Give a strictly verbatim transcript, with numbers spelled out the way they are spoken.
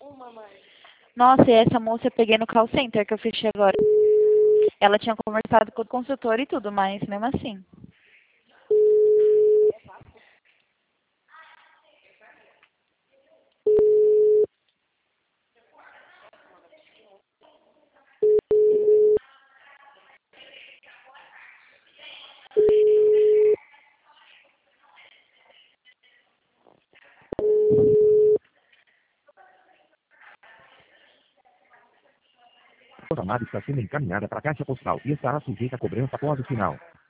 Nossa, e essa moça eu peguei no call center que eu fechei agora. Ela tinha conversado com o consultor e tudo, mas mesmo assim. A chamada está sendo encaminhada para a caixa postal e estará sujeita a cobrança após o sinal.